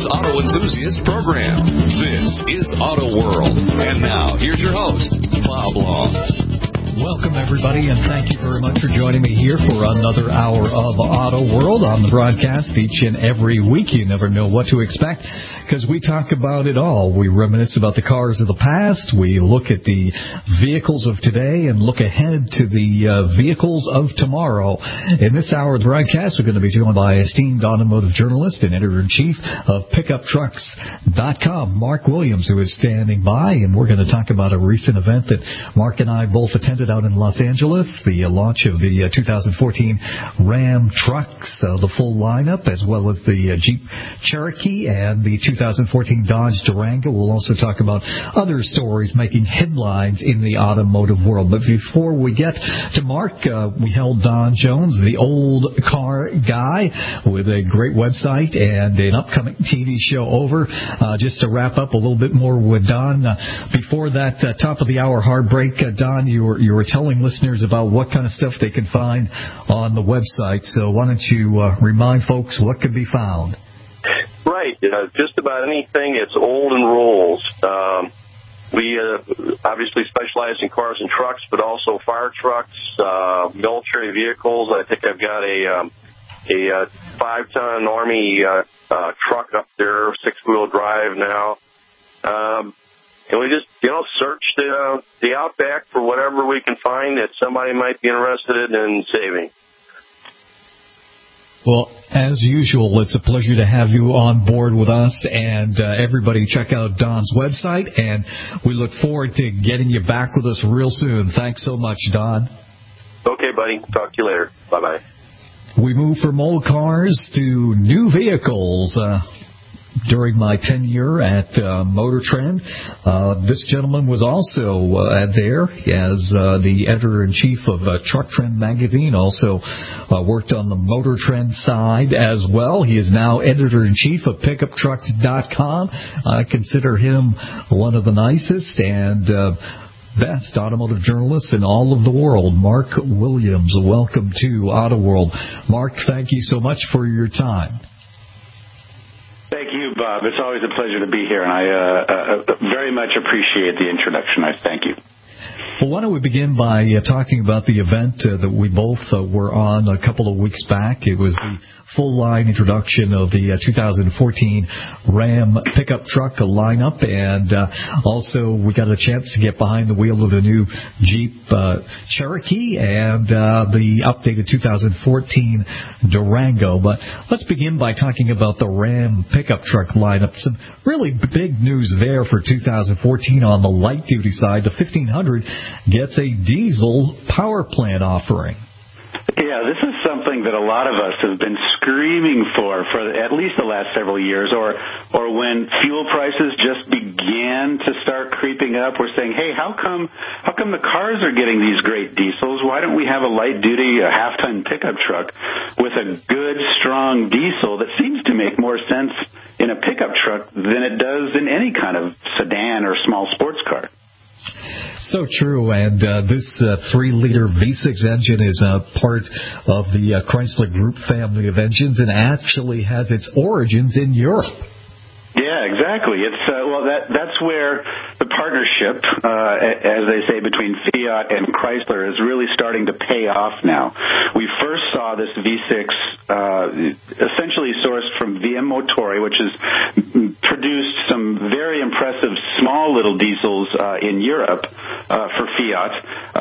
America's auto enthusiast program. This is Auto World. And now, here's your host, Bob Long. Welcome, everybody, and thank you very much for joining me here for another hour of Auto World on the broadcast each and every week. You never know what to expect because we talk about it all. We reminisce about the cars of the past. We look at the vehicles of today and look ahead to the vehicles of tomorrow. In this hour of the broadcast, we're going to be joined by esteemed automotive journalist and editor-in-chief of PickupTrucks.com, Mark Williams, who is standing by, and we're going to talk about a recent event that Mark and I both attended out in Los Angeles, the launch of the 2014 Ram trucks, the full lineup, as well as the Jeep Cherokee and the 2014 Dodge Durango. We'll also talk about other stories making headlines in the automotive world. But before we get to Mark, we held Don Jones, the old car guy, with a great website and an upcoming TV show over. Just to wrap up a little bit more with Don, before that top of the hour hard break, Don, you were telling listeners about what kind of stuff they can find on the website. So why don't you remind folks what can be found? Right. Just about anything. It's old and rolls. We obviously specialize in cars and trucks, but also fire trucks, military vehicles. I think I've got a 5-ton Army truck up there, 6-wheel drive now. And we just, search the Outback for whatever we can find that somebody might be interested in saving. Well, as usual, it's a pleasure to have you on board with us, and everybody check out Don's website, and we look forward to getting you back with us real soon. Thanks so much, Don. Okay, buddy. Talk to you later. Bye-bye. We move from old cars to new vehicles. During my tenure at Motor Trend, this gentleman was also there as the editor-in-chief of Truck Trend magazine, also worked on the Motor Trend side as well. He is now editor-in-chief of PickupTrucks.com. I consider him one of the nicest and best automotive journalists in all of the world. Mark Williams, welcome to Auto World. Mark, thank you so much for your time. Thank you, Bob. It's always a pleasure to be here, and I very much appreciate the introduction. I thank you. Well, why don't we begin by talking about the event that we both were on a couple of weeks back. It was the full-line introduction of the 2014 Ram pickup truck lineup, and also we got a chance to get behind the wheel of the new Jeep Cherokee and the updated 2014 Durango. But let's begin by talking about the Ram pickup truck lineup. Some really big news there for 2014 on the light-duty side. The 1500 gets a diesel power plant offering. Yeah, this is something that a lot of us have been screaming for at least the last several years, or when fuel prices just began to start creeping up, we're saying, hey, how come the cars are getting these great diesels? Why don't we have a light-duty, a half-ton pickup truck with a good, strong diesel that seems to make more sense in a pickup truck than it does in any kind of sedan or small sports car? So true, and this 3-liter V6 engine is part of the Chrysler Group family of engines and actually has its origins in Europe. Yeah, exactly. It's that's where the partnership, as they say, between Fiat and Chrysler is really starting to pay off now. We first saw this V6 essentially sourced from VM Motori, which has produced some very impressive small little diesels in Europe for Fiat,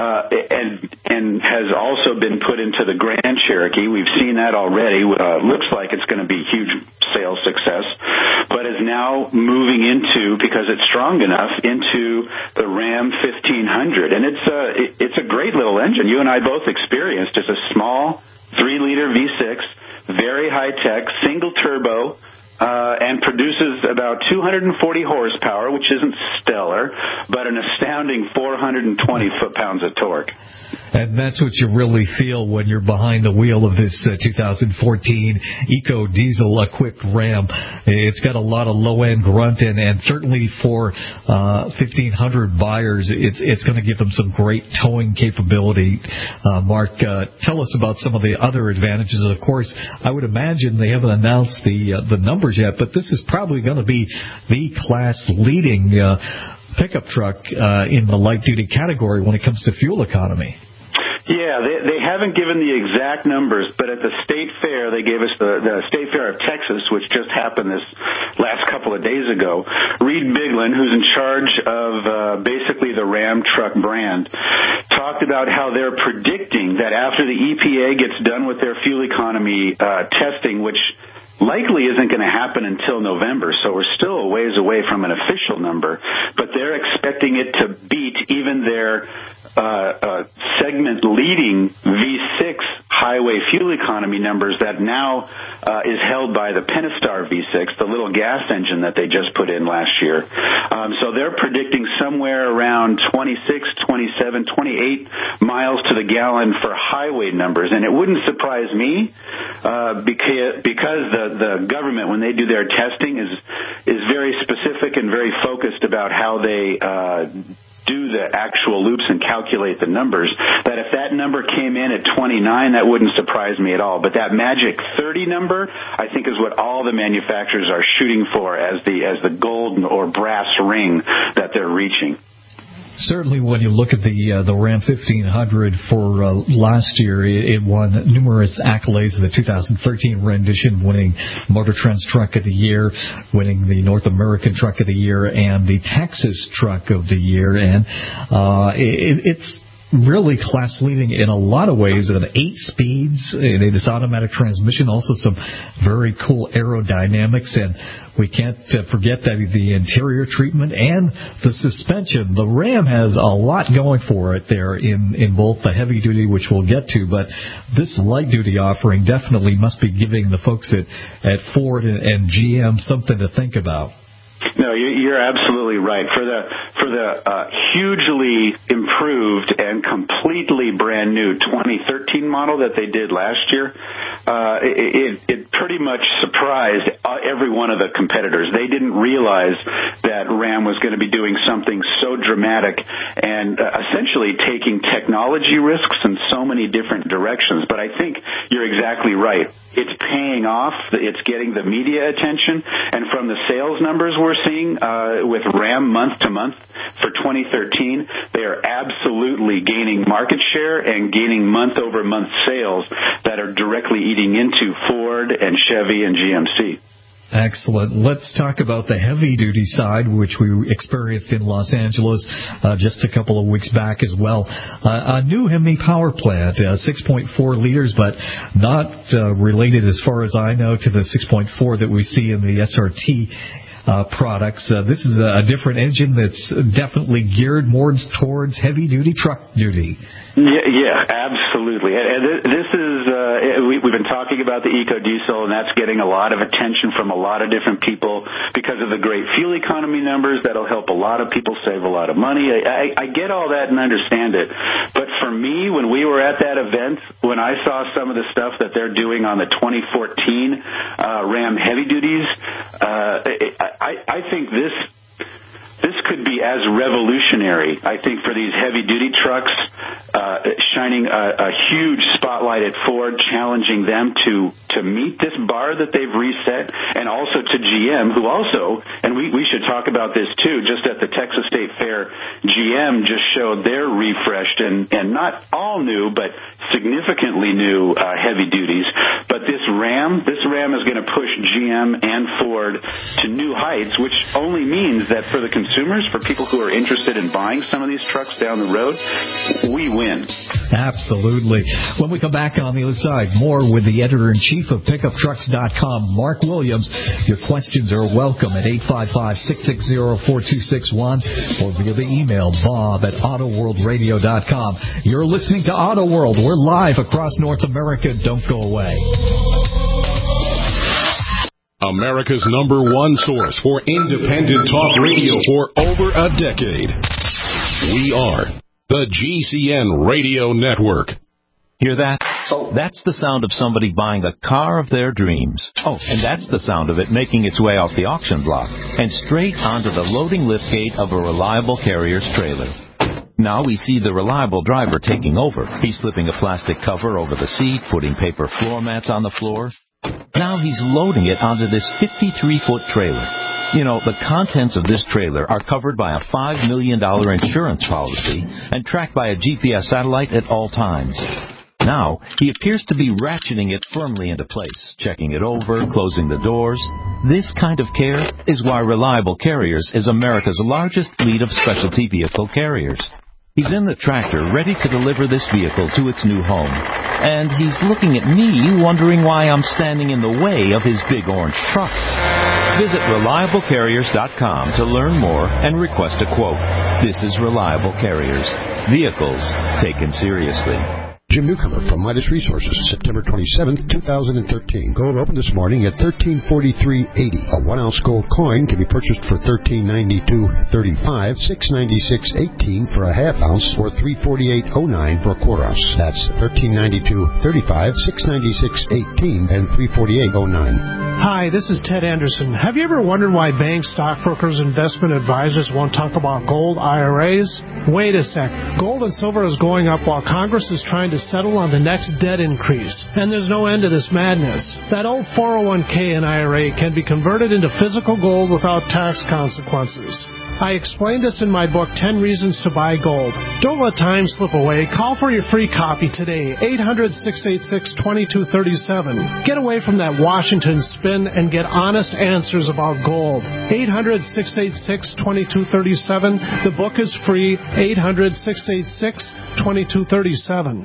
and has also been put into the Grand Cherokee. We've seen that already. Looks like it's going to be a huge sales success, but is now moving into, because it's strong enough, into the Ram 1500. And it's a great little engine. You and I both experienced. It's a small 3-liter V6, very high-tech, single turbo, and produces about 240 horsepower, which isn't stellar, but an astounding 420 foot-pounds of torque. And that's what you really feel when you're behind the wheel of this 2014 Eco Diesel-equipped Ram. It's got a lot of low-end grunt, and certainly for 1,500 buyers, it's going to give them some great towing capability. Mark, tell us about some of the other advantages. Of course, I would imagine they haven't announced the numbers yet, but this this is probably going to be the class-leading pickup truck in the light-duty category when it comes to fuel economy. Yeah, they haven't given the exact numbers, but at the State Fair, they gave us the State Fair of Texas, which just happened this last couple of days ago. Reed Biglin, who's in charge of basically the Ram truck brand, talked about how they're predicting that after the EPA gets done with their fuel economy testing, which likely isn't going to happen until November, so we're still a ways away from an official number, but they're expecting it to beat even their segment-leading V6 highway fuel economy numbers that now is held by the Pentastar V6, the little gas engine that they just put in last year. So they're predicting somewhere around 26, 27, 28 miles to the gallon for highway numbers, and it wouldn't surprise me because the government, when they do their testing, is very specific and very focused about how they do the actual loops and calculate the numbers, that if that number came in at 29, that wouldn't surprise me at all. But that magic 30 number, I think, is what all the manufacturers are shooting for as the gold or brass ring that they're reaching. Certainly, when you look at the Ram 1500 for last year, it won numerous accolades. The 2013 rendition, winning Motor Trend's Truck of the Year, winning the North American Truck of the Year, and the Texas Truck of the Year. And it's really class-leading in a lot of ways. At 8 speeds, it is automatic transmission, also some very cool aerodynamics, and we can't forget that the interior treatment and the suspension. The Ram has a lot going for it there in both the heavy-duty, which we'll get to, but this light-duty offering definitely must be giving the folks at Ford and GM something to think about. No, you're absolutely right. For the hugely improved and completely brand new 2013 model that they did last year, it pretty much surprised every one of the competitors. They didn't realize that Ram was going to be doing something so dramatic and essentially taking technology risks in so many different directions. But I think you're exactly right. It's paying off. It's getting the media attention, and from the sales numbers we're seeing with Ram month to month for 2013, they are absolutely gaining market share and gaining month-over-month sales that are directly eating into Ford and Chevy and GMC. Excellent. Let's talk about the heavy-duty side, which we experienced in Los Angeles just a couple of weeks back as well. A new Hemi power plant, 6.4 liters, but not related, as far as I know, to the 6.4 that we see in the SRT products. This is a different engine that's definitely geared more towards heavy-duty truck duty. Yeah, absolutely. And this is, we've been talking about the EcoDiesel, and that's getting a lot of attention from a lot of different people because of the great fuel economy numbers. That'll help a lot of people save a lot of money. I get all that and understand it. But for me, when we were at that event, when I saw some of the stuff that they're doing on the 2014 Ram heavy duties, I think this could be as revolutionary, I think, for these heavy-duty trucks, shining a huge spotlight at Ford, challenging them to meet this bar that they've reset, and also to GM, who also, and we should talk about this too, just at the Texas State Fair, GM just showed their refreshed and not all new, but significantly new heavy duties. But this Ram is going to push GM and Ford to new heights, which only means that for the consumers, for people who are interested in buying some of these trucks down the road, we win. Absolutely. When we come back on the other side, more with the editor-in-chief of PickupTrucks.com, Mark Williams. Your questions are welcome at 855-660-4261 or via the email bob@autoworldradio.com. You're listening to Auto World. We're live across North America. Don't go away. America's #1 source for independent talk radio for over a decade. We are the GCN Radio Network. Hear that? That's the sound of somebody buying the car of their dreams. Oh, and that's the sound of it making its way off the auction block and straight onto the loading liftgate of a reliable carrier's trailer. Now we see the reliable driver taking over. He's slipping a plastic cover over the seat, putting paper floor mats on the floor. Now he's loading it onto this 53-foot trailer. You know, the contents of this trailer are covered by a $5 million insurance policy and tracked by a GPS satellite at all times. Now, he appears to be ratcheting it firmly into place, checking it over, closing the doors. This kind of care is why Reliable Carriers is America's largest fleet of specialty vehicle carriers. He's in the tractor, ready to deliver this vehicle to its new home. And he's looking at me, wondering why I'm standing in the way of his big orange truck. Visit ReliableCarriers.com to learn more and request a quote. This is Reliable Carriers. Vehicles taken seriously. Jim Newcomer from Midas Resources, September 27th, 2013. Gold opened this morning at $1343.80. A 1-ounce gold coin can be purchased for $1392.35, $696.18 for a half ounce, or $348.09 for a quarter ounce. That's $1392.35, $696.18, and $348.09. Hi, this is Ted Anderson. Have you ever wondered why banks, stockbrokers, investment advisors won't talk about gold IRAs? Wait a sec. Gold and silver is going up while Congress is trying to settle on the next debt increase. And there's no end to this madness. That old 401k and IRA can be converted into physical gold without tax consequences. I explained this in my book, 10 Reasons to Buy Gold. Don't let time slip away. Call for your free copy today, 800-686-2237. Get away from that Washington spin and get honest answers about gold. 800-686-2237. The book is free, 800-686-2237.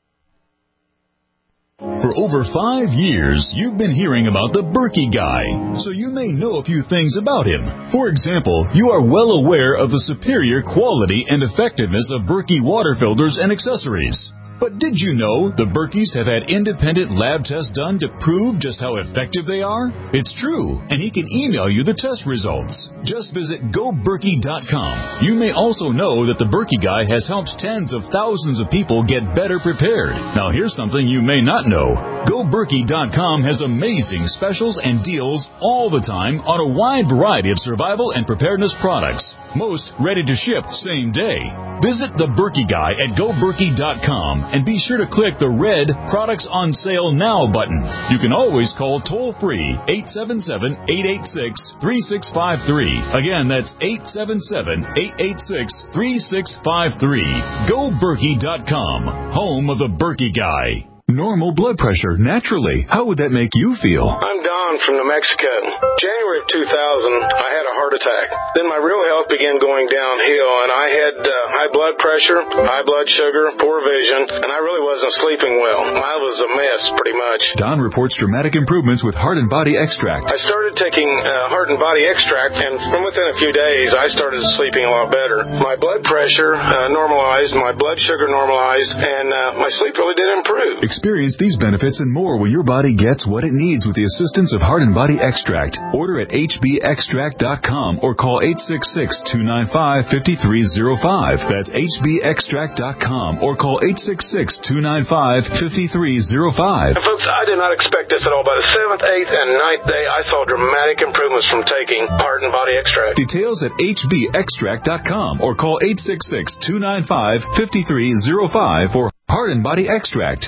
For over 5 years, you've been hearing about the Berkey Guy, so you may know a few things about him. For example, you are well aware of the superior quality and effectiveness of Berkey water filters and accessories. But did you know the Berkeys have had independent lab tests done to prove just how effective they are? It's true, and he can email you the test results. Just visit GoBerkey.com. You may also know that the Berkey Guy has helped tens of thousands of people get better prepared. Now here's something you may not know. GoBerkey.com has amazing specials and deals all the time on a wide variety of survival and preparedness products. Most ready to ship same day. Visit the Berkey Guy at GoBerkey.com and be sure to click the red Products on Sale Now button. You can always call toll-free 877-886-3653. Again, that's 877-886-3653. GoBerkey.com, home of the Berkey Guy. Normal blood pressure, naturally. How would that make you feel? I'm Don from New Mexico. January of 2000, I had a heart attack. Then my real health began going downhill, and I had high blood pressure, high blood sugar, poor vision, and I really wasn't sleeping well. I was a mess, pretty much. Don reports dramatic improvements with Heart and Body Extract. I started taking Heart and Body Extract, and from within a few days, I started sleeping a lot better. My blood pressure normalized, my blood sugar normalized, and my sleep really did improve. Experience these benefits and more when your body gets what it needs with the assistance of Heart and Body Extract. Order at hbextract.com or call 866-295-5305. That's hbextract.com or call 866-295-5305. And folks, I did not expect this at all. By the 7th, 8th, and 9th day, I saw dramatic improvements from taking Heart and Body Extract. Details at hbextract.com or call 866-295-5305 for Heart and Body Extract.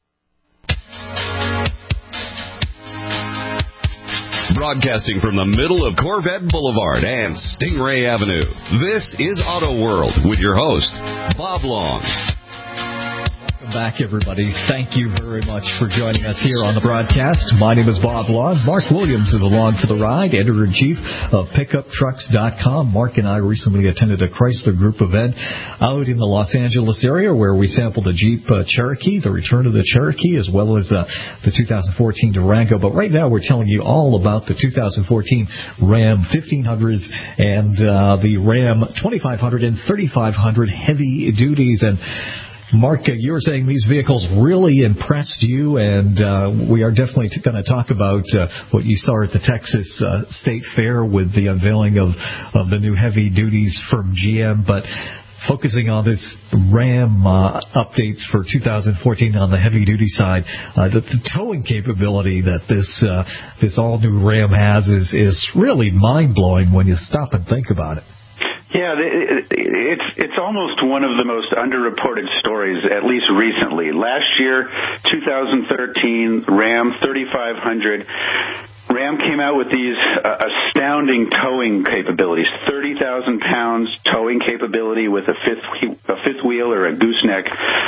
Broadcasting from the middle of Corvette Boulevard and Stingray Avenue, this is Auto World with your host, Bob Long. Welcome back, everybody. Thank you very much for joining us here on the broadcast. My name is Bob Long. Mark Williams is along for the ride, editor-in-chief of PickupTrucks.com. Mark and I recently attended a Chrysler Group event out in the Los Angeles area where we sampled a Jeep Cherokee, the return of the Cherokee, as well as the 2014 Durango. But right now we're telling you all about the 2014 Ram 1500 and the Ram 2500 and 3500 heavy duties. And Mark, you were saying these vehicles really impressed you, and we are definitely going to talk about what you saw at the Texas State Fair with the unveiling of the new heavy duties from GM, but focusing on this Ram updates for 2014 on the heavy-duty side, the towing capability that this all-new Ram has is really mind-blowing when you stop and think about it. Yeah, it's almost one of the most underreported stories, at least recently. Last year, 2013, Ram 3500. Ram came out with these astounding towing capabilities, 30,000 pounds towing capability with a fifth wheel or a gooseneck,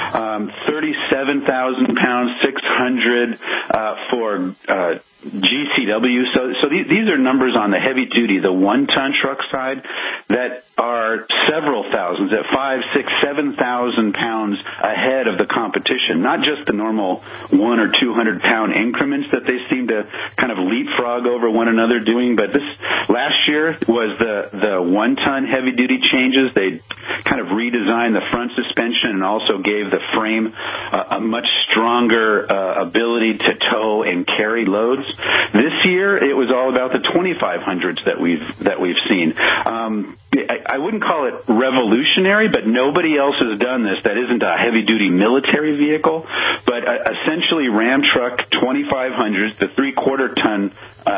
37,000 pounds, 600 for GCW. So these are numbers on the heavy duty, the 1-ton truck side that are several thousands, at 5,000, 6,000, 7,000 pounds ahead of the competition. Not just the normal 100 or 200 pound increments that they seem to kind of leapfrog over one another doing, but this last year was the 1-ton heavy duty changes. They kind of redesigned the front suspension and also gave the frame a much stronger ability to tow and carry loads. This year, it was all about the 2500s that we've seen. I wouldn't call it revolutionary, but nobody else has done this that isn't a heavy-duty military vehicle. But essentially, Ram truck 2500s, the 3/4 ton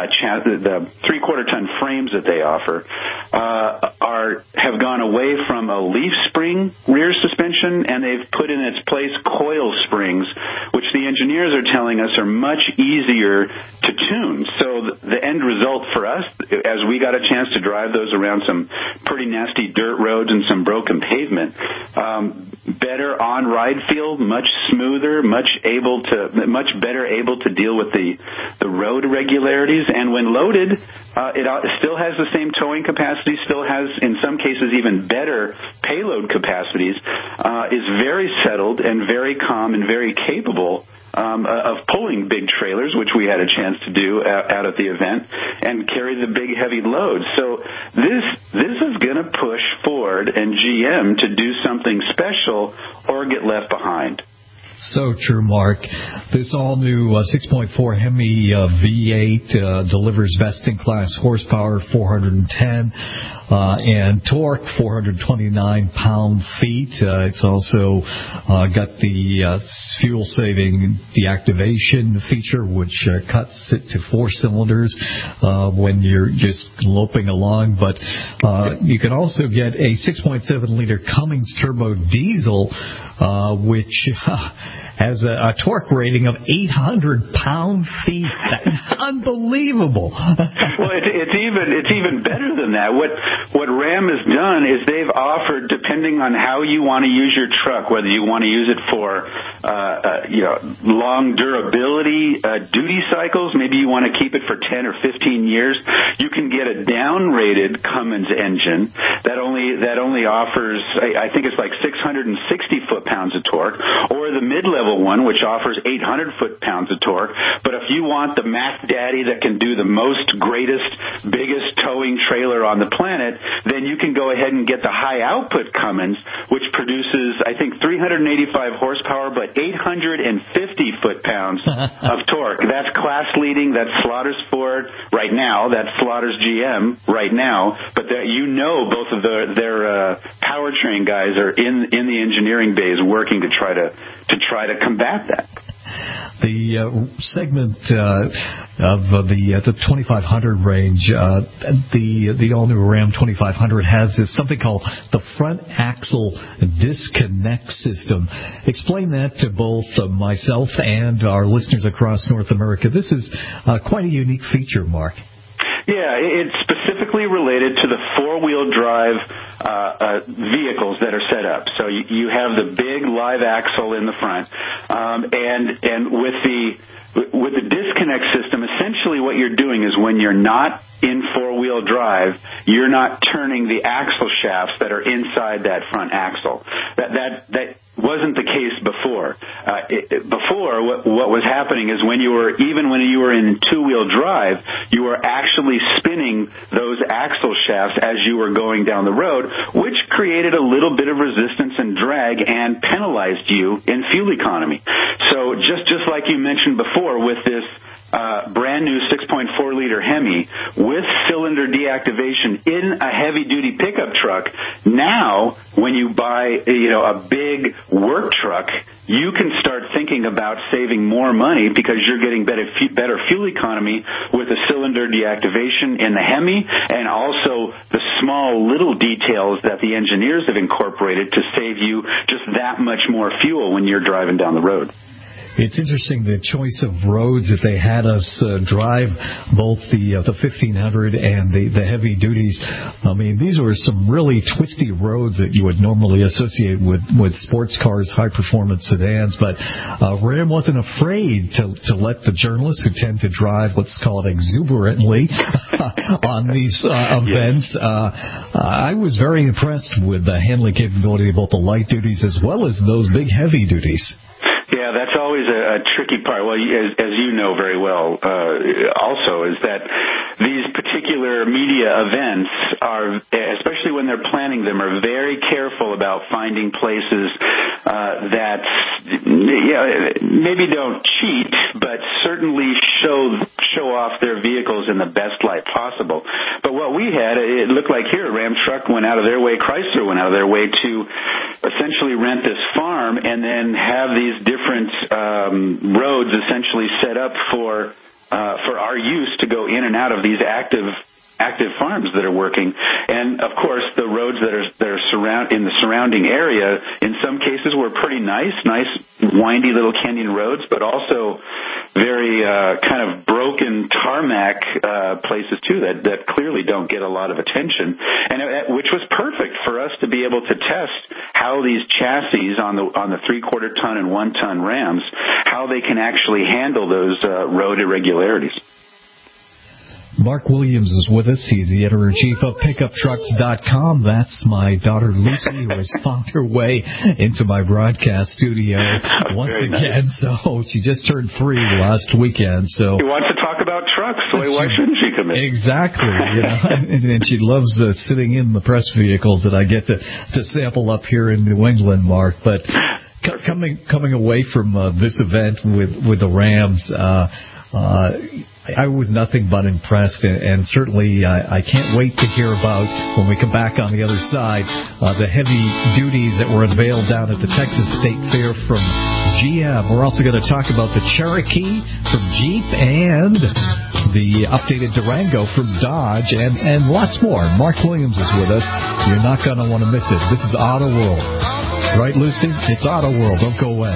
frames that they offer, have gone away from a leaf spring rear suspension, and they've put in its place coil springs, which the engineers are telling us are much easier to tune. So the end result for us, as we got a chance to drive those around some pretty nasty dirt roads and some broken pavement, better on-ride feel, much smoother, much better able to deal with the road irregularities. And when loaded, it still has the same towing capacity, still has, in some cases, even better payload capacities, is very settled and very calm and very capable of pulling big trailers, which we had a chance to do out at the event, and carry the big heavy loads. So this is going to push Ford and GM to do something special or get left behind. So true, Mark. This all-new 6.4 Hemi V8 delivers best-in-class horsepower, 410, and torque, 429 pound-feet. It's also got the fuel-saving deactivation feature, which cuts it to 4 cylinders when you're just loping along. But you can also get a 6.7-liter Cummins turbo diesel, which has a torque rating of 800 pound-feet. Unbelievable. Well, it's even better than that. What Ram has done is they've offered, depending on how you want to use your truck, whether you want to use it for long durability duty cycles, maybe you want to keep it for 10 or 15 years, you can get a down-rated Cummins engine that only offers, I think it's like 660 foot-pounds of torque, or the mid-level one, which offers 800 foot-pounds of torque. But if you want the Mac Daddy that can do the most, greatest, biggest towing trailer on the planet, then you can go ahead and get the high-output Cummins, which produces, I think, 385 horsepower, but 850 foot-pounds of torque. That's class-leading. That's Slaughter's Ford right now. That's Slaughter's GM right now. But both of their powertrain guys are in the engineering bays working to try to combat that. The segment of the 2500 range, the all-new Ram 2500 has something called the front axle disconnect system. Explain that to both myself and our listeners across North America. This is quite a unique feature, Mark. Yeah, it's specifically related to the four-wheel drive vehicles that are set up. So you have the big live axle in the front, and with the disconnect system, essentially what you're doing is when you're not in four-wheel drive, you're not turning the axle shafts that are inside that front axle. That wasn't the case before. Before, what was happening is when you were in two-wheel drive, you were actually spinning those axle shafts as you were going down the road, which created a little bit of resistance and drag and penalized you in fuel economy. So just like you mentioned before with this brand new 6.4-liter Hemi with cylinder deactivation in a heavy-duty pickup truck, now when you buy a big work truck, you can start thinking about saving more money because you're getting better fuel economy with the cylinder deactivation in the Hemi, and also the small little details that the engineers have incorporated to save you just that much more fuel when you're driving down the road. It's interesting the choice of roads that they had us drive, both the 1500 and the heavy duties. I mean, these were some really twisty roads that you would normally associate with sports cars, high-performance sedans. But Ram wasn't afraid to let the journalists who tend to drive, let's call it exuberantly, on these events. I was very impressed with the handling capability of both the light duties as well as those big heavy duties. Yeah, that's always a tricky part. Well, as you know very well, also, is that these particular media events are, especially when they're planning them, are very careful about finding places that maybe don't cheat, but certainly show off their vehicles in the best light possible. But what we had, it looked like here, Ram Truck went out of their way, Chrysler went out of their way to essentially rent this farm and then have these different roads essentially set up for our use to go in and out of these active farms that are working. And of course the roads that are in the surrounding area in some cases were pretty nice windy little canyon roads, but also very kind of broken tarmac places too that clearly don't get a lot of attention, and which was perfect for us to be able to test how these chassis on the 3/4 ton and 1 ton Rams, how they can actually handle those road irregularities. Mark Williams is with us. He's the editor-in-chief of PickupTrucks.com. That's my daughter Lucy, who has found her way into my broadcast studio once again. Nice. So she just turned 3 last weekend. So she wants to talk about trucks. So why shouldn't she come in? Exactly. And she loves sitting in the press vehicles that I get to sample up here in New England, Mark. But coming away from this event with the Rams, I was nothing but impressed, and certainly I can't wait to hear about, when we come back on the other side, the heavy duties that were unveiled down at the Texas State Fair from GM. We're also going to talk about the Cherokee from Jeep and the updated Durango from Dodge and lots more. Mark Williams is with us. You're not going to want to miss it. This is Auto World. Right, Lucy? It's Auto World. Don't go away.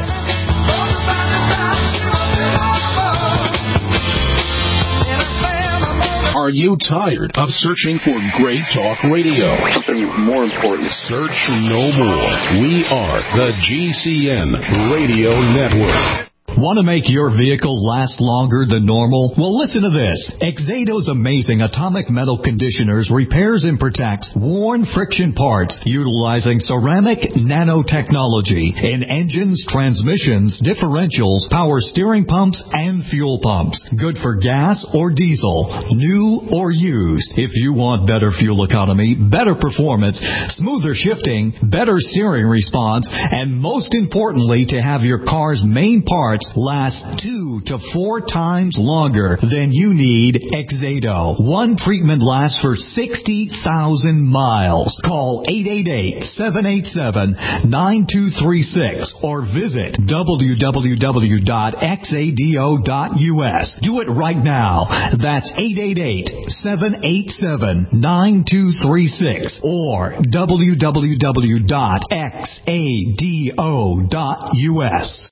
Are you tired of searching for great talk radio? Something more important. Search no more. We are the GCN Radio Network. Want to make your vehicle last longer than normal? Well, listen to this. Exado's amazing atomic metal conditioners repairs and protects worn friction parts utilizing ceramic nanotechnology in engines, transmissions, differentials, power steering pumps, and fuel pumps. Good for gas or diesel, new or used. If you want better fuel economy, better performance, smoother shifting, better steering response, and most importantly, to have your car's main parts last 2 to 4 times longer, then you need Exado. One treatment lasts for 60,000 miles. Call 888-787-9236 or visit www.xado.us. Do it right now. That's 888-787-9236 or www.xado.us.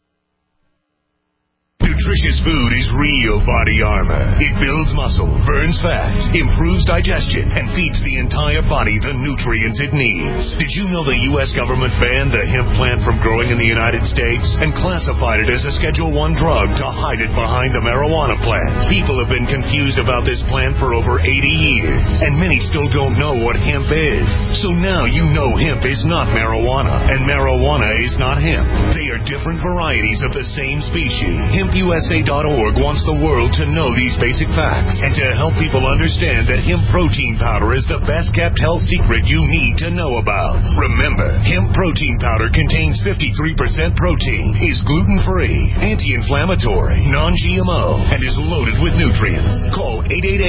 Nutritious food is real body armor. It builds muscle, burns fat, improves digestion, and feeds the entire body the nutrients it needs. Did you know the U.S. government banned the hemp plant from growing in the United States and classified it as a Schedule I drug to hide it behind the marijuana plant? People have been confused about this plant for over 80 years, and many still don't know what hemp is. So now you know hemp is not marijuana, and marijuana is not hemp. They are different varieties of the same species. Hemp USA HempUSA.org wants the world to know these basic facts and to help people understand that hemp protein powder is the best kept health secret you need to know about. Remember, hemp protein powder contains 53% protein, is gluten-free, anti-inflammatory, non-GMO, and is loaded with nutrients. Call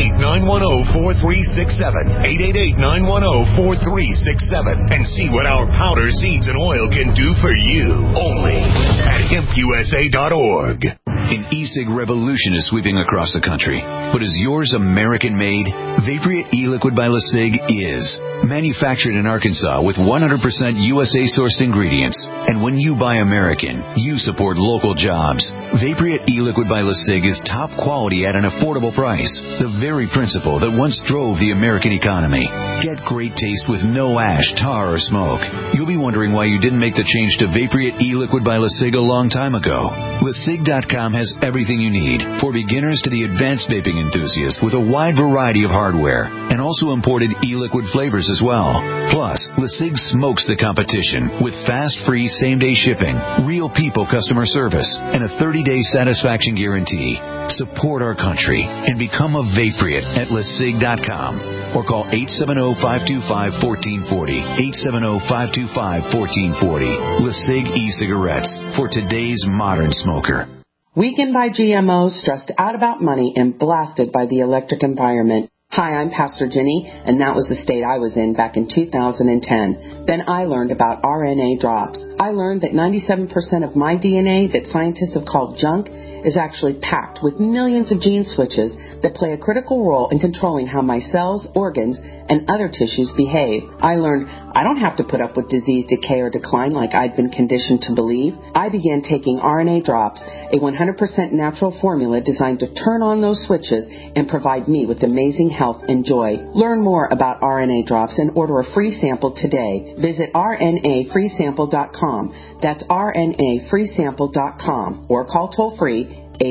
888-910-4367, 888-910-4367, and see what our powder, seeds, and oil can do for you. Only at HempUSA.org. An e-cig revolution is sweeping across the country. But is yours American-made? Vaporeate e-liquid by LeSig is. Manufactured in Arkansas with 100% USA-sourced ingredients. And when you buy American, you support local jobs. Vaporeate e-liquid by LeSig is top quality at an affordable price. The very principle that once drove the American economy. Get great taste with no ash, tar, or smoke. You'll be wondering why you didn't make the change to Vaporeate e-liquid by LeSig a long time ago. LeSig.com has everything you need, for beginners to the advanced vaping enthusiast, with a wide variety of hardware, and also imported e-liquid flavors as well. Plus, LeSig smokes the competition with fast, free, same-day shipping, real people customer service, and a 30-day satisfaction guarantee. Support our country and become a Vaporeate at LeSig.com or call 870-525-1440, 870-525-1440. LeSig e-cigarettes for today's modern smoker. Weakened by GMOs, stressed out about money, and blasted by the electric environment. Hi, I'm Pastor Jenny, and that was the state I was in back in 2010. Then I learned about RNA drops. I learned that 97% of my DNA that scientists have called junk is actually packed with millions of gene switches that play a critical role in controlling how my cells, organs, and other tissues behave. I learned I don't have to put up with disease, decay, or decline like I'd been conditioned to believe. I began taking RNA drops, a 100% natural formula designed to turn on those switches and provide me with amazing health and joy. Learn more about RNA drops and order a free sample today. Visit rnafreesample.com. That's rnafreesample.com or call toll-free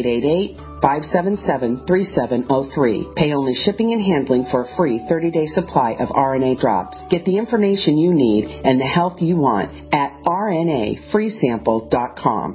888-577-3703. Pay only shipping and handling for a free 30-day supply of RNA drops. Get the information you need and the health you want at rnafreesample.com.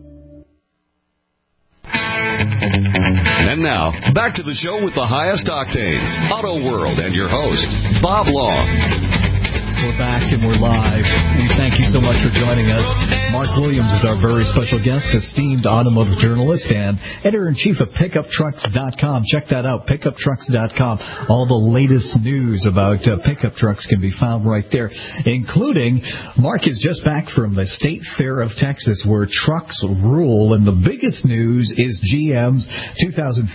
And now, back to the show with the highest octanes, Auto World, and your host, Bob Long. We're back and we're live. We thank you so much for joining us. Mark Williams is our very special guest, esteemed automotive journalist and editor-in-chief of PickupTrucks.com. Check that out, PickupTrucks.com. All the latest news about pickup trucks can be found right there, including Mark is just back from the State Fair of Texas, where trucks rule, and the biggest news is GM's 2015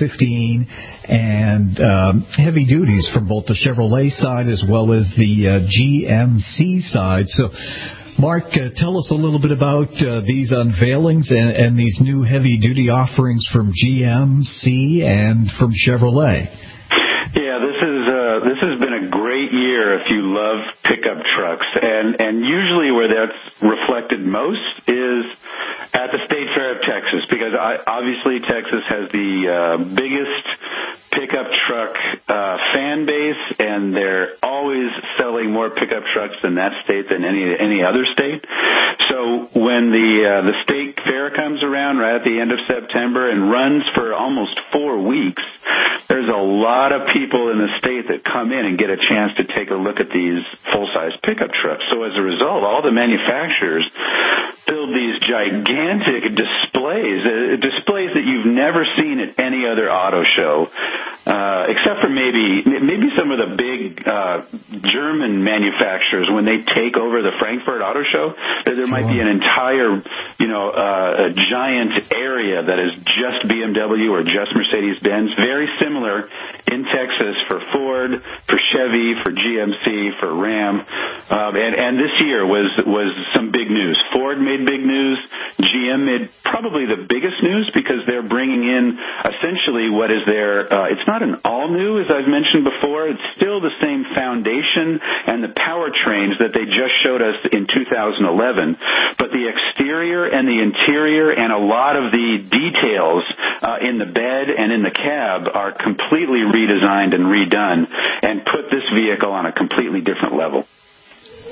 and heavy duties from both the Chevrolet side as well as the GMC side. So, Mark, tell us a little bit about these unveilings and these new heavy-duty offerings from GMC and from Chevrolet. Yeah, this has been a great year if you love pickup trucks, and usually where that's reflected most is at the State Fair of Texas, because obviously Texas has the biggest pickup truck fan base, and they're always selling more pickup trucks in that state than any other state. So when the State Fair comes around right at the end of September and runs for almost 4 weeks, there's a lot of people in the state that come in and get a chance to take a look at these full-size pickup trucks. So as a result, all the manufacturers build these gigantic displays that you've never seen at any other auto show, except for maybe some of the big German manufacturers when they take over the Frankfurt Auto Show. There might be an entire, a giant area that is just BMW or just Mercedes-Benz. Very similar in Texas for Ford, for Chevy, for GMC, for Ram, and this year was some big news. Ford made big news. GM made probably the biggest news because they're bringing in essentially what is their, it's not an all-new, as I've mentioned before. It's still the same foundation and the powertrains that they just showed us in 2011. But the exterior and the interior and a lot of the details in the bed and in the cab are completely redesigned and redone and put this vehicle on a completely different level.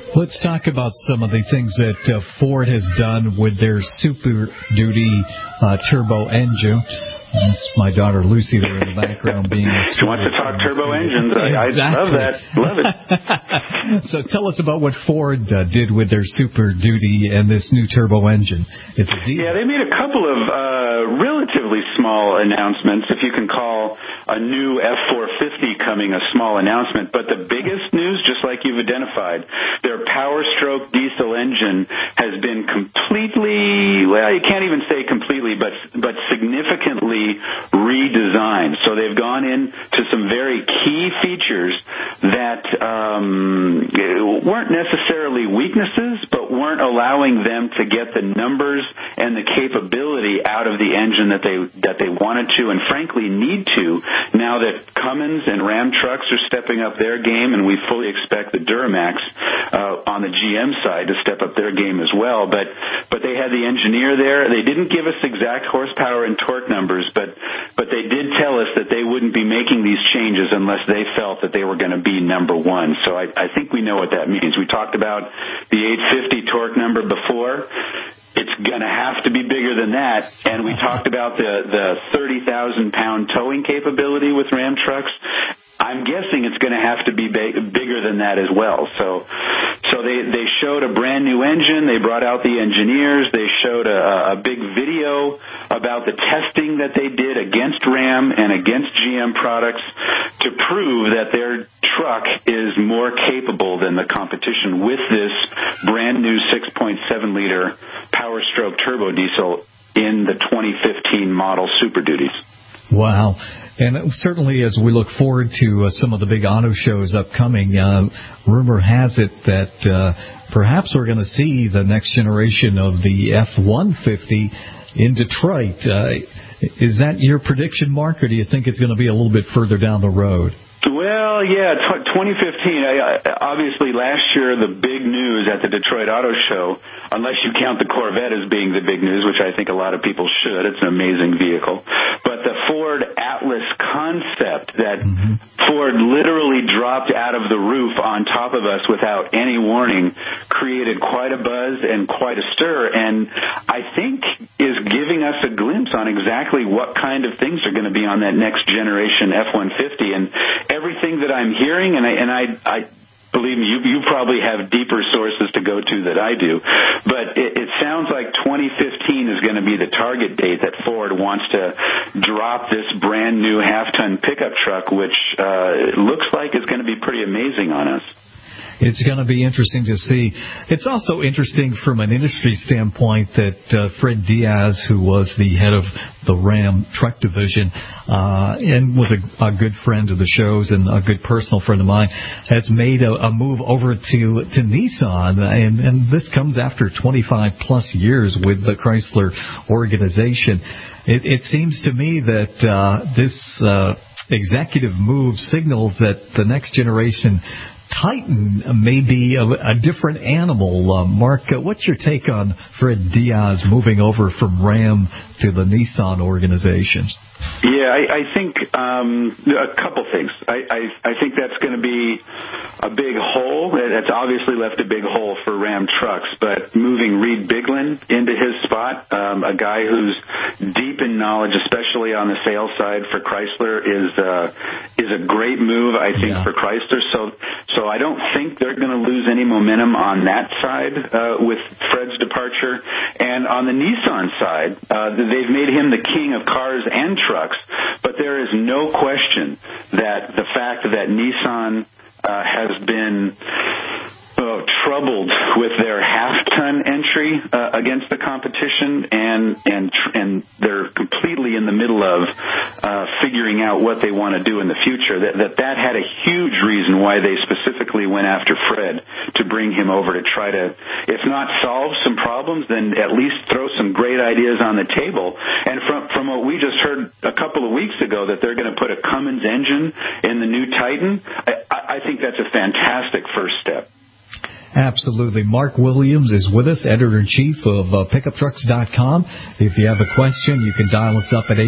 Let's talk about some of the things that Ford has done with their Super Duty turbo engine. That's my daughter Lucy there in the background being she wants to talk turbo engines. Exactly. I love that. Love it. So tell us about what Ford did with their Super Duty and this new turbo engine. It's a diesel. Yeah, they made a couple of relatively small announcements, if you can call a new F450 coming a small announcement. But the biggest news, just like you've identified, their Power Stroke diesel engine has been completely, well, you can't even say completely, but significantly redesigned. So they've gone into some very key features that weren't necessarily weaknesses, but weren't allowing them to get the numbers and the capability out of the engine that they wanted to and frankly need to, now that Cummins and Ram Trucks are stepping up their game, and we fully expect the Duramax on the GM side to step up their game as well. But they had the engineer there. They didn't give us exact horsepower and torque numbers, but they did tell us that they wouldn't be making these changes unless they felt that they were going to be number one. So I think we know what that means. We talked about the 850 torque number before. It's going to have to be bigger than that. And we talked about the 30,000-pound towing capability with Ram Trucks. I'm guessing it's going to have to be bigger than that as well. So they showed a brand new engine. They brought out the engineers. They showed a big video about the testing that they did against Ram and against GM products to prove that their truck is more capable than the competition with this brand new 6.7-liter Power Stroke turbo diesel in the 2015 model Super Duties. Wow. And certainly as we look forward to some of the big auto shows upcoming, rumor has it that perhaps we're going to see the next generation of the F-150 in Detroit. Is that your prediction, Mark, or do you think it's going to be a little bit further down the road? Well, yeah, 2015, obviously last year the big news at the Detroit Auto Show, unless you count the Corvette as being the big news, which I think a lot of people should, it's an amazing vehicle, but the Ford Atlas concept that Ford literally dropped out of the roof on top of us without any warning created quite a buzz and quite a stir, and I think is giving us a glimpse on exactly what kind of things are going to be on that next generation F-150, and everything that I'm hearing, and I believe me, you probably have deeper sources to go to than I do, but it sounds like 2015 is going to be the target date that Ford wants to drop this brand new half-ton pickup truck, which looks like it's going to be pretty amazing on us. It's going to be interesting to see. It's also interesting from an industry standpoint that Fred Diaz, who was the head of the Ram truck division and was a good friend of the shows and a good personal friend of mine, has made a move over to Nissan. And this comes after 25-plus years with the Chrysler organization. It seems to me that this executive move signals that the next generation Titan may be a different animal. Mark, what's your take on Fred Diaz moving over from Ram to the Nissan organization? Yeah, I think a couple things. I think that's going to be a big hole. That's obviously left a big hole for Ram Trucks, but moving Reed Biglin into his spot, a guy who's deep in knowledge, especially on the sales side for Chrysler, is a great move, I think, for Chrysler. So I don't think they're going to lose any momentum on that side with Fred's departure. And on the Nissan side, they've made him the king of cars and trucks, but there is no question that the fact that Nissan has been troubled with their half-ton entry against the competition, and they're completely in the middle of figuring out what they want to do in the future. That had a huge reason why they specifically went after Fred to bring him over to try to, if not solve some problems, then at least throw some great ideas on the table. And from what we just heard a couple of weeks ago, that they're going to put a Cummins engine in the new Titan, I think that's a fantastic first step. Absolutely. Mark Williams is with us, editor-in-chief of PickupTrucks.com. If you have a question, you can dial us up at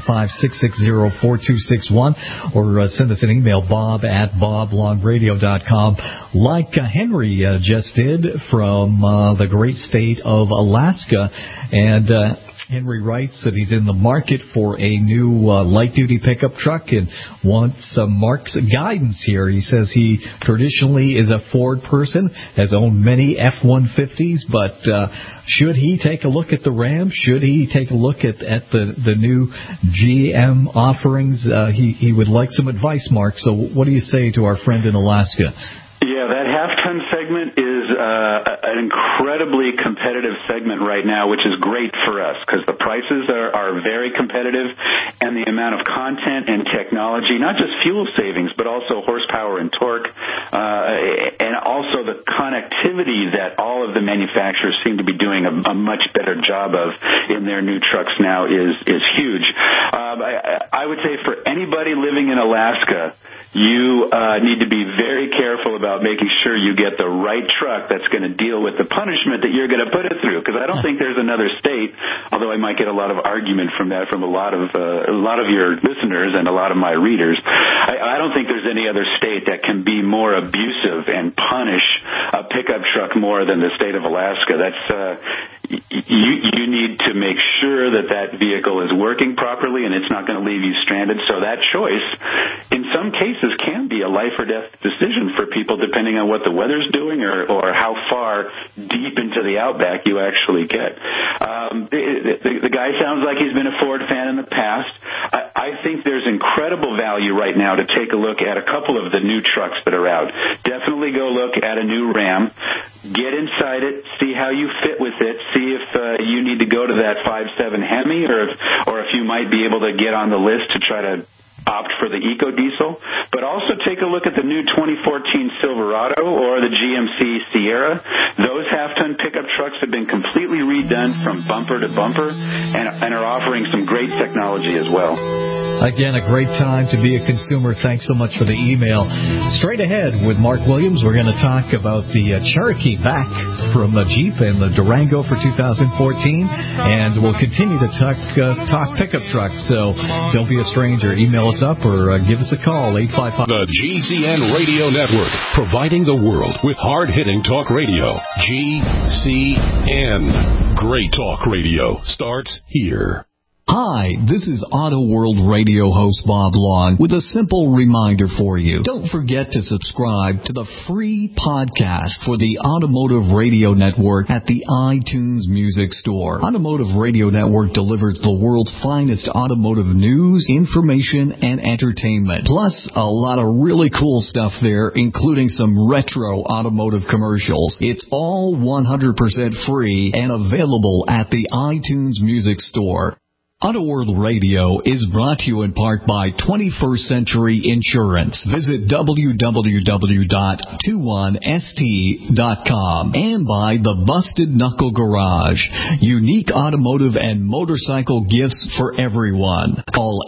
855-660-4261 or send us an email, bob@boblongradio.com, like Henry just did from the great state of Alaska. And Henry writes that he's in the market for a new light-duty pickup truck and wants Mark's guidance here. He says he traditionally is a Ford person, has owned many F-150s, but should he take a look at the Ram? Should he take a look at the new GM offerings? He would like some advice, Mark. So what do you say to our friend in Alaska? Yeah, that half-ton segment is an incredibly competitive segment right now, which is great for us because the prices are very competitive, and the amount of content and technology, not just fuel savings, but also horsepower and torque, and also the connectivity that all of the manufacturers seem to be doing a much better job of in their new trucks now is huge. I would say for anybody living in Alaska, you need to be very careful about making sure you get the right truck that's going to deal with the punishment that you're going to put it through. Because I don't think there's another state, although I might get a lot of argument from that from a lot of your listeners and a lot of my readers. I don't think there's any other state that can be more abusive and punish a pickup truck more than the state of Alaska. That's you need to make sure that vehicle is working properly and it's not going to leave you stranded. So that choice, in some cases, can be a life or death decision for people depending on what the weather's doing or how far deep into the outback you actually get. The guy sounds like he's been a Ford fan in the past. I think there's incredible value right now to take a look at a couple of the new trucks that are out. Definitely go look at a new Ram. Get inside it, see how you fit with it, see if you need to go to that 5.7 Hemi or if you might be able to get on the list to try to opt for the EcoDiesel, but also take a look at the new 2014 Silverado or the GMC Sierra. Those half-ton pickup trucks have been completely redone from bumper to bumper and are offering some great technology as well. Again, a great time to be a consumer. Thanks so much for the email. Straight ahead with Mark Williams, we're going to talk about the Cherokee back from Jeep and the Durango for 2014, and we'll continue to talk pickup trucks. So don't be a stranger. Email us up or give us a call, 855. The GCN Radio Network, providing the world with hard-hitting talk radio. GCN. Great talk radio starts here. Hi, this is Auto World Radio host Bob Long with a simple reminder for you. Don't forget to subscribe to the free podcast for the Automotive Radio Network at the iTunes Music Store. Automotive Radio Network delivers the world's finest automotive news, information, and entertainment. Plus, a lot of really cool stuff there, including some retro automotive commercials. It's all 100% free and available at the iTunes Music Store. Auto World Radio is brought to you in part by 21st Century Insurance. Visit www.21st.com and by the Busted Knuckle Garage. Unique automotive and motorcycle gifts for everyone. Call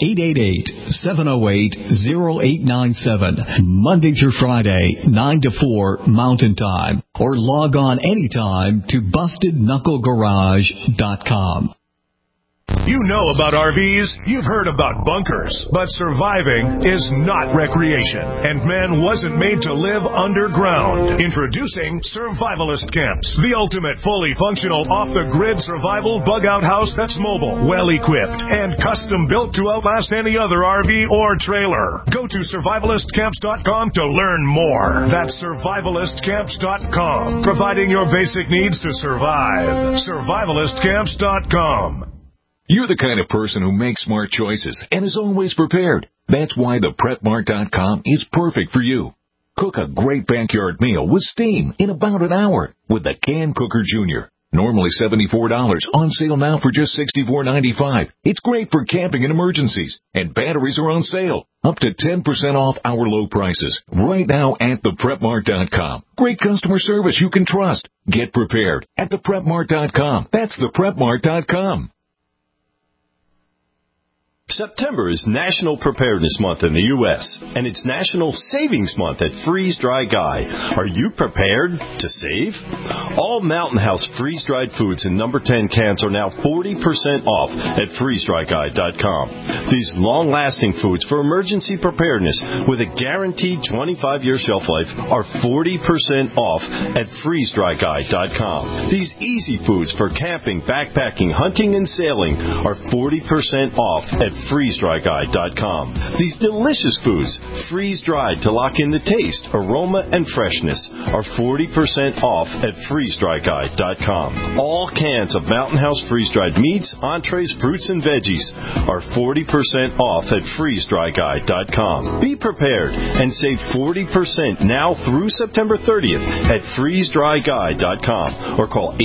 888-708-0897, Monday through Friday, 9 to 4 Mountain Time, or log on anytime to BustedKnuckleGarage.com. You know about RVs, you've heard about bunkers, but surviving is not recreation, and man wasn't made to live underground. Introducing Survivalist Camps, the ultimate fully functional off-the-grid survival bug-out house that's mobile, well-equipped, and custom-built to outlast any other RV or trailer. Go to survivalistcamps.com to learn more. That's survivalistcamps.com, providing your basic needs to survive. Survivalistcamps.com. You're the kind of person who makes smart choices and is always prepared. That's why the PrepMart.com is perfect for you. Cook a great backyard meal with steam in about an hour with the Can Cooker Jr. Normally $74, on sale now for just $64.95. It's great for camping and emergencies, and batteries are on sale, up to 10% off our low prices. Right now at theprepmart.com. Great customer service you can trust. Get prepared at theprepmart.com. That's theprepmart.com. September is National Preparedness Month in the U.S., and it's National Savings Month at Freeze Dry Guy. Are you prepared to save? All Mountain House freeze-dried foods in number 10 cans are now 40% off at freezedryguy.com. These long-lasting foods for emergency preparedness with a guaranteed 25-year shelf life are 40% off at freezedryguy.com. These easy foods for camping, backpacking, hunting, and sailing are 40% off at freezedryguy.com. These delicious foods, freeze-dried to lock in the taste, aroma, and freshness, are 40% off at freezedryguy.com. All cans of Mountain House freeze-dried meats, entrees, fruits, and veggies are 40% off at freezedryguy.com. Be prepared and save 40% now through September 30th at freezedryguy.com or call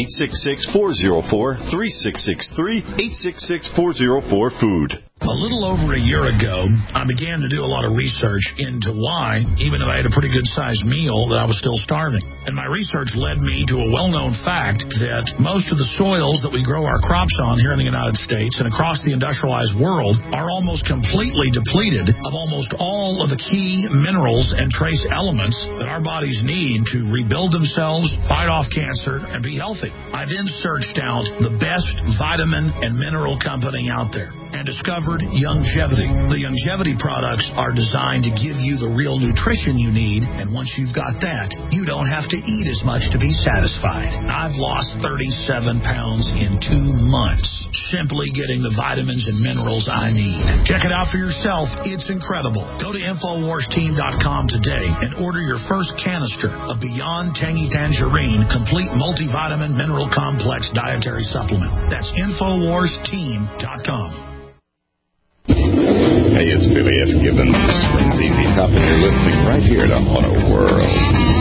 866-404-3663, 866-404-FOOD. A little over a year ago, I began to do a lot of research into why, even though I had a pretty good-sized meal, that I was still starving. And my research led me to a well-known fact that most of the soils that we grow our crops on here in the United States and across the industrialized world are almost completely depleted of almost all of the key minerals and trace elements that our bodies need to rebuild themselves, fight off cancer, and be healthy. I then searched out the best vitamin and mineral company out there and discovered Youngevity. The Youngevity products are designed to give you the real nutrition you need, and once you've got that, you don't have to eat as much to be satisfied. I've lost 37 pounds in 2 months, simply getting the vitamins and minerals I need. Check it out for yourself. It's incredible. Go to InfoWarsTeam.com today and order your first canister of Beyond Tangy Tangerine Complete Multivitamin Mineral Complex Dietary Supplement. That's InfoWarsTeam.com. Hey, it's Billy F. Gibbons from ZZ Top, and you're listening right here to Auto World.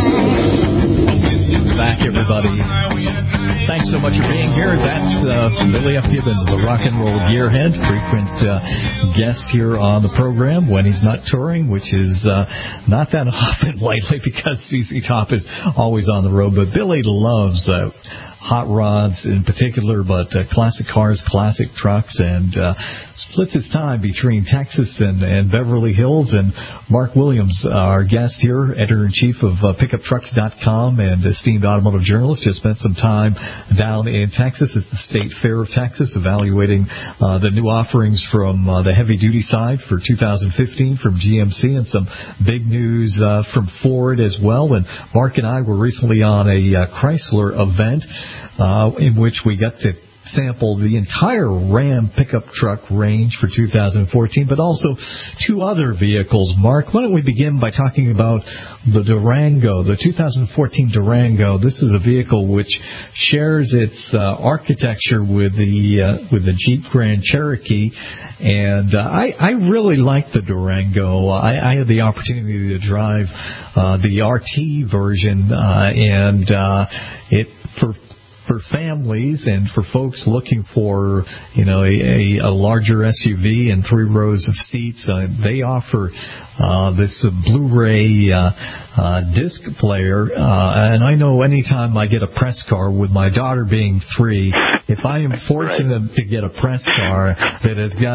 Back, everybody. Thanks so much for being here. That's Billy F. Gibbons, the rock and roll gearhead, frequent guest here on the program when he's not touring, which is not that often lately because ZZ Top is always on the road. But Billy loves hot rods in particular, but classic cars, classic trucks, and splits his time between Texas and Beverly Hills. And Mark Williams, our guest here, editor-in-chief of PickupTrucks.com and esteemed automotive journalist, just spent some time down in Texas at the State Fair of Texas evaluating the new offerings from the heavy-duty side for 2015 from GMC and some big news from Ford as well. And Mark and I were recently on a Chrysler event in which we got to sample the entire Ram pickup truck range for 2014, but also 2 other vehicles. Mark, why don't we begin by talking about the Durango, the 2014 Durango. This is a vehicle which shares its architecture with the Jeep Grand Cherokee, and I really like the Durango. I had the opportunity to drive the RT version, and it for families and for folks looking for, a larger SUV and 3 rows of seats, they offer this Blu-ray disc player. And I know anytime I get a press car, with my daughter being 3, if I am fortunate to get a press car that has got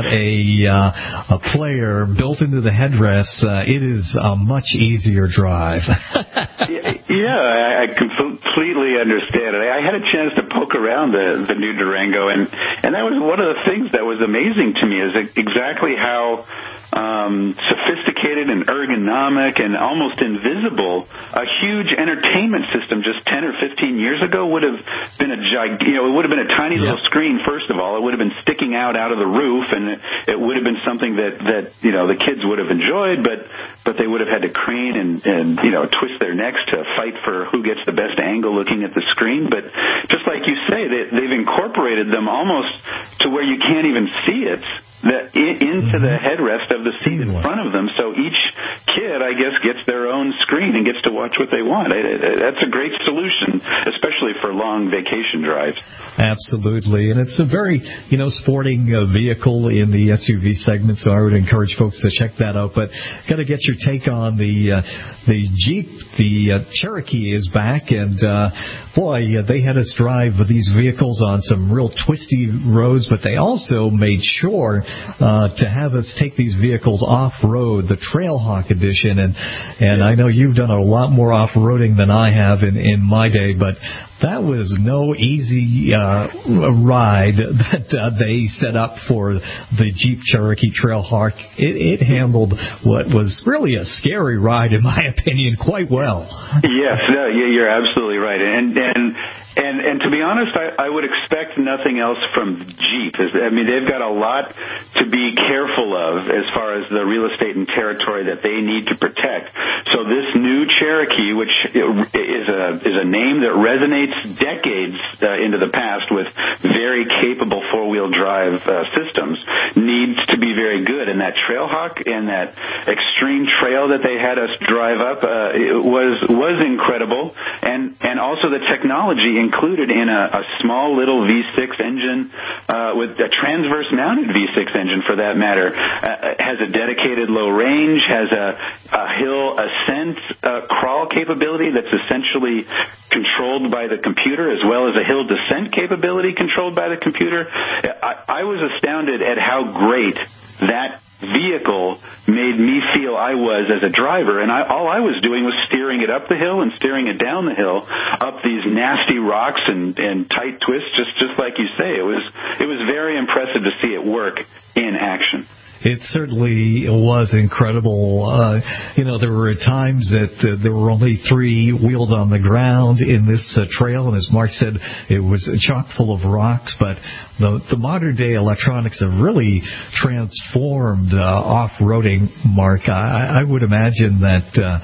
a player built into the headrest, it is a much easier drive. Yeah, I completely understand it. I had a chance to poke around the new Durango, and that was one of the things that was amazing to me, is exactly how sophisticated and ergonomic and almost invisible a huge entertainment system just 10 or 15 years ago would have been it would have been a tiny little screen. First of all, it would have been sticking out of the roof, and it would have been something that the kids would have enjoyed, but they would have had to crane and twist their necks to fight for who gets the best angle looking at the screen. But just like you say, they've incorporated them almost to where you can't even see it into the headrest of the seat in front of them. So each kid, I guess, gets their own screen and gets to watch what they want. That's a great solution, especially for long vacation drives. Absolutely, and it's a very, sporting vehicle in the SUV segment, so I would encourage folks to check that out. But got to get your take on the Jeep. The Cherokee is back, and they had us drive these vehicles on some real twisty roads, but they also made sure to have us take these vehicles off-road, the Trailhawk edition, and I know you've done a lot more off-roading than I have in my day, but that was no easy ride that they set up for the Jeep Cherokee Trailhawk. It handled what was really a scary ride, in my opinion, quite well. Yes, no, you're absolutely right. And to be honest, I would expect nothing else from Jeep. I mean, they've got a lot to be careful of as far as the real estate and territory that they need to protect. So this new Cherokee, which is a name that resonates decades into the past with very capable four-wheel drive systems, needs to be very good. And that Trailhawk and that extreme trail that they had us drive up was incredible. And also the technology included in a small little V6 engine with a transverse mounted V6 engine for that matter, has a dedicated low range, has a hill ascent crawl capability that's essentially controlled by the computer, as well as a hill descent capability controlled by the computer. I was astounded at how great that vehicle made me feel I was as a driver, and all I was doing was steering it up the hill and steering it down the hill, up these nasty rocks and tight twists, just like you say. It was very impressive to see it work in action. It certainly was incredible. There were times that there were only 3 wheels on the ground in this trail, and as Mark said, it was chock full of rocks. But the modern day electronics have really transformed off-roading, Mark. I would imagine that.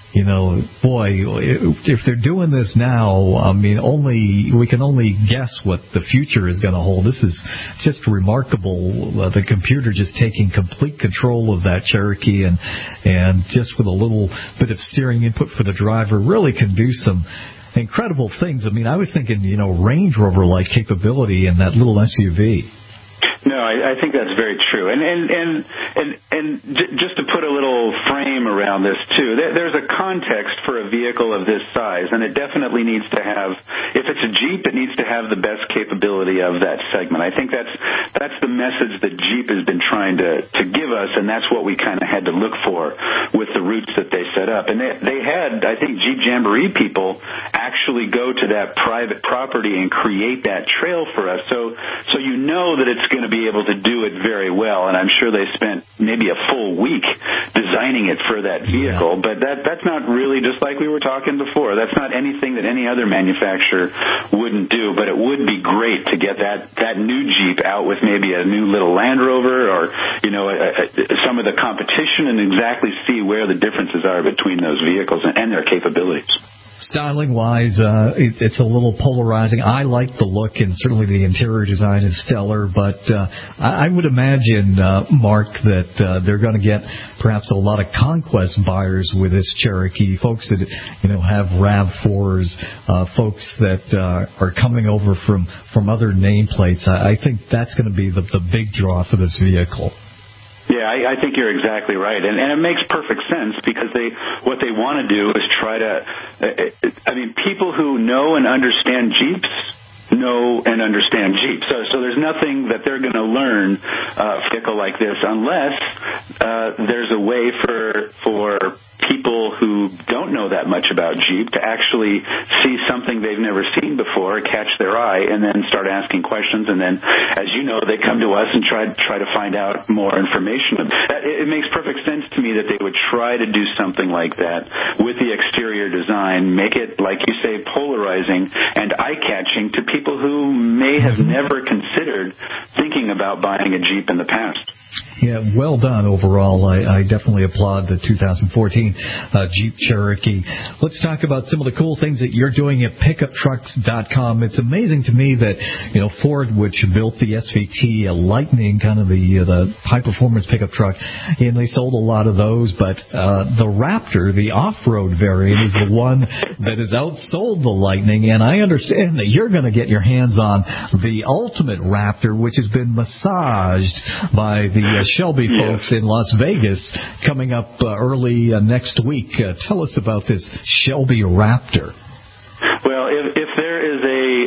If they're doing this now, I mean, we can only guess what the future is going to hold. This is just remarkable. The computer just taking complete control of that Cherokee and just with a little bit of steering input for the driver really can do some incredible things. I mean, I was thinking, Range Rover-like capability in that little SUV. No, I think that's very true. And just to put a little frame around this too, there's a context for a vehicle of this size, and it definitely needs to have, if it's a Jeep, it needs to have the best capability of that segment. I think that's the message that Jeep has been trying to give us, and that's what we kind of had to look for with the routes that they set up. And they had, I think, Jeep Jamboree people actually go to that private property and create that trail for us. So you know that it's going to be able to do it very well, and I'm sure they spent maybe a full week designing it for that vehicle. But that's not really, just like we were talking before, that's not anything that any other manufacturer wouldn't do. But it would be great to get that new Jeep out with maybe a new little Land Rover or some of the competition and exactly see where the differences are between those vehicles and their capabilities. Styling-wise, it's a little polarizing. I like the look, and certainly the interior design is stellar, but I would imagine, Mark, that they're going to get perhaps a lot of conquest buyers with this Cherokee, folks that have RAV4s, folks that are coming over from other nameplates. I think that's going to be the big draw for this vehicle. Yeah, I think you're exactly right, and it makes perfect sense because what they want to do is try to. People who know and understand Jeeps know and understand Jeep. So there's nothing that they're going to learn a vehicle like this unless there's a way for people who don't know that much about Jeep to actually see something they've never seen before, catch their eye, and then start asking questions. And then, as you know, they come to us and try to find out more information. It makes perfect sense to me that they would try to do something like that with the exterior design, make it, like you say, polarizing and eye-catching to people who may have never considered thinking about buying a Jeep in the past. Yeah, well done overall. I definitely applaud the 2014 Jeep Cherokee. Let's talk about some of the cool things that you're doing at pickuptrucks.com. It's amazing to me that, Ford, which built the SVT, Lightning, kind of the high-performance pickup truck, and they sold a lot of those, but the Raptor, the off-road variant, is the one that has outsold the Lightning, and I understand that you're going to get your hands on the ultimate Raptor, which has been massaged by the Shelby folks in Las Vegas coming up early next week. Tell us about this Shelby Raptor. Well, if there is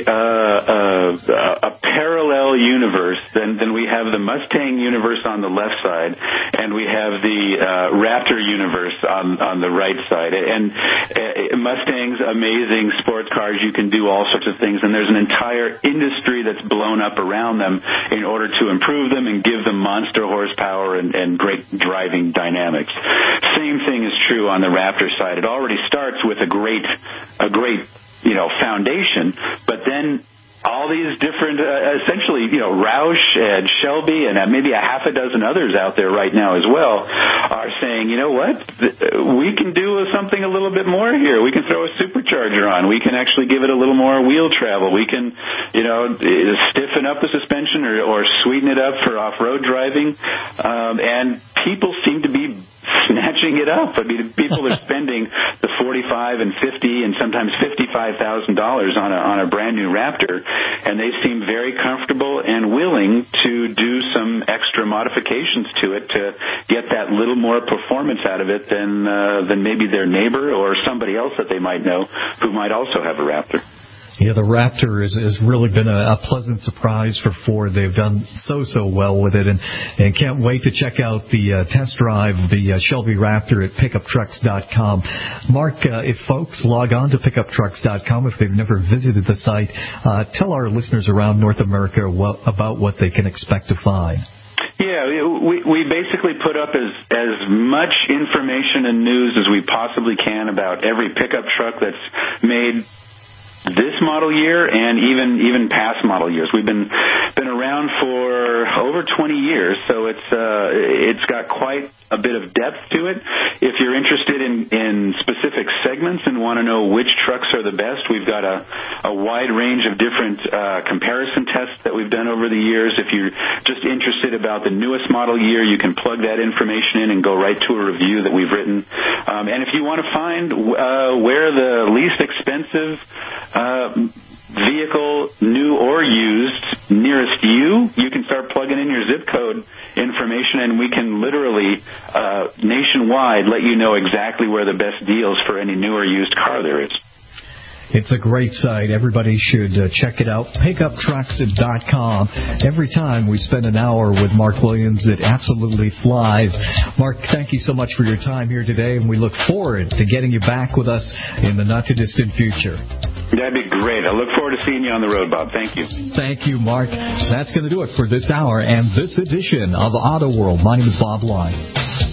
a parallel universe, then we have the Mustang universe on the left side, and we have the Raptor universe on the right side. And Mustang's amazing sports cars, you can do all sorts of things, and there's an entire industry that's blown up around them in order to improve them and give them monster horsepower and great driving dynamics. Same thing is true on the Raptor side. It already starts with a great foundation, but then all these different, essentially, Roush and Shelby and maybe a half a dozen others out there right now as well are saying, you know what, we can do something a little bit more here. We can throw a supercharger on. We can actually give it a little more wheel travel. We can, stiffen up the suspension or sweeten it up for off-road driving. And people seem to be snatching it up. I mean, people are spending the $45,000 and $50,000 and sometimes $55,000 on a brand new Raptor, and they seem very comfortable and willing to do some extra modifications to it to get that little more performance out of it than maybe their neighbor or somebody else that they might know who might also have a Raptor. Yeah, the Raptor has really been a pleasant surprise for Ford. They've done so well with it, and can't wait to check out the test drive, the Shelby Raptor at pickuptrucks.com. Mark, if folks log on to pickuptrucks.com, if they've never visited the site, tell our listeners around North America about what they can expect to find. Yeah, we basically put up as much information and news as we possibly can about every pickup truck that's made this model year and even past model years. We've been around for over 20 years, so it's got quite a bit of depth to it. If you're interested in specific segments and want to know which trucks are the best, we've got a wide range of different comparison tests that we've done over the years. If you're just interested about the newest model year, you can plug that information in and go right to a review that we've written. And if you want to find where the least expensive vehicle, new or used, nearest you can start plugging in your zip code information, and we can literally nationwide let you know exactly where the best deals for any new or used car there is. It's a great site. Everybody should check it out. Pickuptrucks.com. Every time we spend an hour with Mark Williams, it absolutely flies. Mark, thank you so much for your time here today, and we look forward to getting you back with us in the not-too-distant future. That'd be great. I look forward to seeing you on the road, Bob. Thank you. Thank you, Mark. That's going to do it for this hour and this edition of Auto World. My name is Bob Line.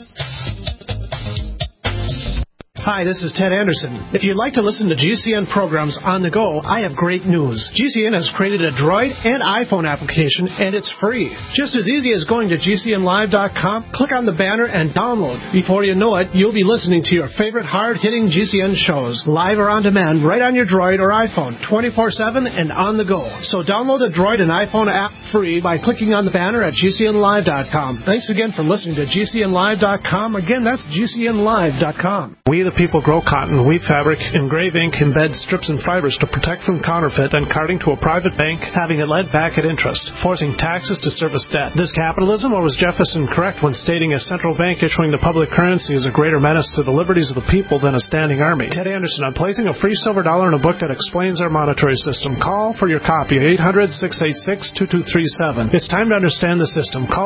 Hi, this is Ted Anderson. If you'd like to listen to GCN programs on the go, I have great news. GCN has created a Droid and iPhone application, and it's free. Just as easy as going to GCNlive.com, click on the banner, and download. Before you know it, you'll be listening to your favorite hard-hitting GCN shows, live or on demand, right on your Droid or iPhone, 24/7 and on the go. So download the Droid and iPhone app free by clicking on the banner at GCNlive.com. Thanks again for listening to GCNlive.com. Again, that's GCNlive.com. We, the people, grow cotton, weave fabric, engrave ink, embed strips and fibers to protect from counterfeit and carting to a private bank, having it lent back at interest, forcing taxes to service debt. This capitalism, or was Jefferson correct when stating a central bank issuing the public currency is a greater menace to the liberties of the people than a standing army? Ted Anderson, I'm placing a free silver dollar in a book that explains our monetary system. Call for your copy, 800-686-2237. It's time to understand the system. Call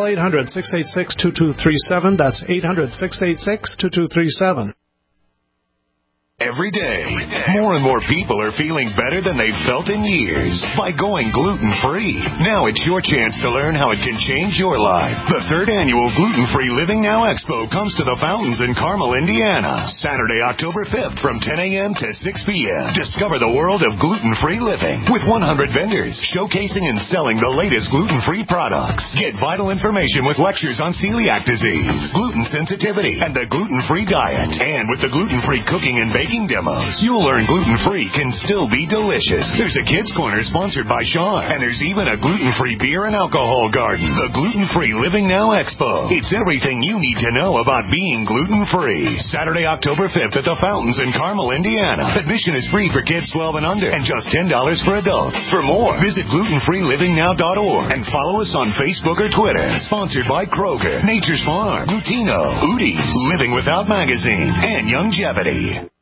800-686-2237. That's 800-686-2237. Every day, more and more people are feeling better than they've felt in years by going gluten-free. Now it's your chance to learn how it can change your life. The 3rd annual Gluten-Free Living Now Expo comes to the Fountains in Carmel, Indiana, Saturday, October 5th from 10 a.m. to 6 p.m. Discover the world of gluten-free living with 100 vendors showcasing and selling the latest gluten-free products. Get vital information with lectures on celiac disease, gluten sensitivity, and the gluten-free diet. And with the gluten-free cooking and baking demos, you'll learn gluten-free can still be delicious. There's a kids' corner sponsored by Sean, and there's even a gluten-free beer and alcohol garden. The Gluten-Free Living Now Expo. It's everything you need to know about being gluten-free. Saturday, October 5th at the Fountains in Carmel, Indiana. Admission is free for kids 12 and under, and just $10 for adults. For more, visit glutenfreelivingnow.org and follow us on Facebook or Twitter. Sponsored by Kroger, Nature's Farm, Nutino, Udi's, Living Without Magazine, and Youngevity.